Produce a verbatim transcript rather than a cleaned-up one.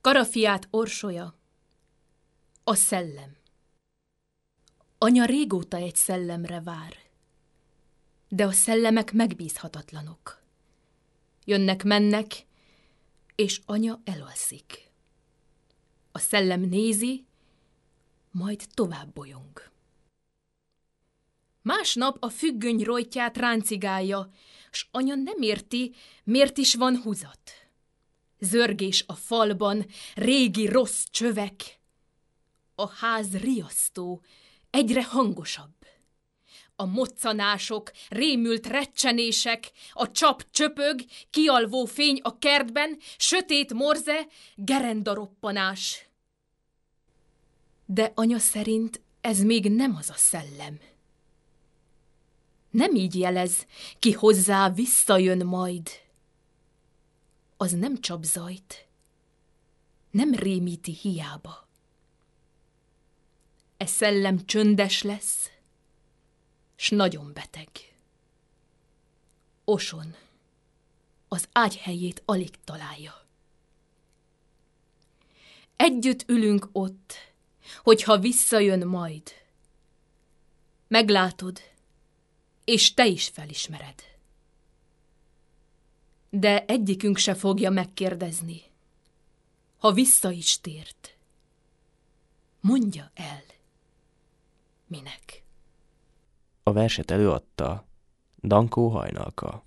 Karafiát orsolya, a szellem. Anya régóta egy szellemre vár, de a szellemek megbízhatatlanok. Jönnek-mennek, és anya elalszik. A szellem nézi, majd tovább bolyong. Másnap a függöny rojtját ráncigálja, s anya nem érti, miért is van húzat. Zörgés a falban, régi rossz csövek. A ház riasztó, egyre hangosabb. A moccanások, rémült recsenések, a csap csöpög, kialvó fény a kertben, sötét morze, gerendaroppanás. De anya szerint ez még nem az a szellem. Nem így jelez, ki hozzá visszajön majd. Az nem csap zajt, nem rémíti hiába. E szellem csöndes lesz, s nagyon beteg. Oson, az ágy helyét alig találja. Együtt ülünk ott, hogyha visszajön majd. Meglátod, és te is felismered. De egyikünk se fogja megkérdezni, ha vissza is tért. Mondja el, minek. A verset előadta Dankó Hajnalka.